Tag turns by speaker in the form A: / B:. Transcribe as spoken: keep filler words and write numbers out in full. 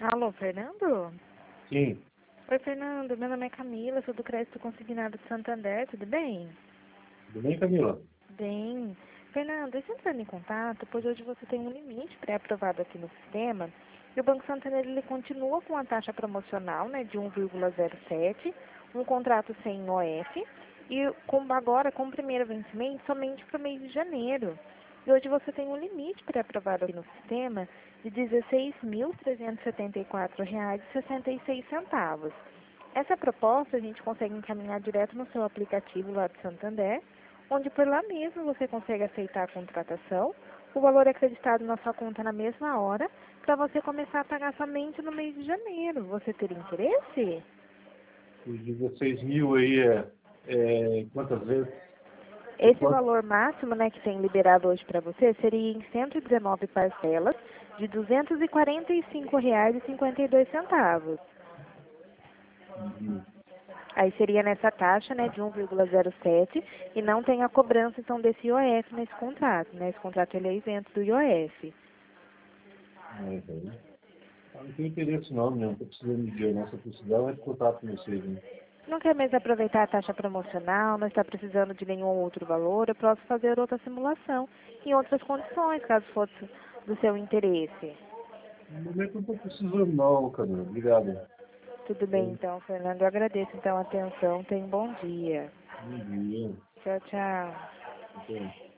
A: Alô, Fernando?
B: Sim,
A: Oi, Fernando. Meu nome é Camila, sou do Crédito Consignado de Santander, tudo bem?
B: tudo bem, Camila?
A: Bem. Fernando, deixa eu entrar em contato, pois hoje você tem um limite pré-aprovado aqui no sistema e o Banco Santander ele continua com a taxa promocional, né, de um vírgula zero sete, um contrato sem O F e com, agora com o primeiro vencimento somente para o mês de janeiro. E hoje você tem um limite pré-aprovado aqui no sistema de dezesseis mil trezentos e setenta e quatro reais e sessenta e seis centavos. Essa proposta a gente consegue encaminhar direto no seu aplicativo lá do Santander, onde por lá mesmo você consegue aceitar a contratação, o valor é acreditado na sua conta na mesma hora, para você começar a pagar somente no mês de janeiro. Você teria interesse?
B: Os dezesseis mil aí é, é quantas vezes? E
A: Esse
B: quanto?
A: valor máximo, né, que tem liberado hoje para você seria em cento e dezenove parcelas de duzentos e quarenta e cinco reais e cinquenta e dois centavos.
B: Uhum.
A: Aí seria nessa taxa, né, de um vírgula zero sete e não tem a cobrança, então, desse I O F nesse contrato, né? Esse contrato ele é isento do I O F.
B: Uhum. Ah, não tenho interesse não, não. Estou precisando de dinheiro, nossa precisão é de contato com vocês, né?
A: Não quer mesmo aproveitar a taxa promocional, não está precisando de nenhum outro valor, eu posso fazer outra simulação em outras condições, caso fosse do seu interesse.
B: No momento não estou precisando não, Camila. Obrigado.
A: Tudo bem, então, Fernando. Eu agradeço, então, a atenção. Tenha um bom dia.
B: Bom dia.
A: Tchau, tchau.
B: Até.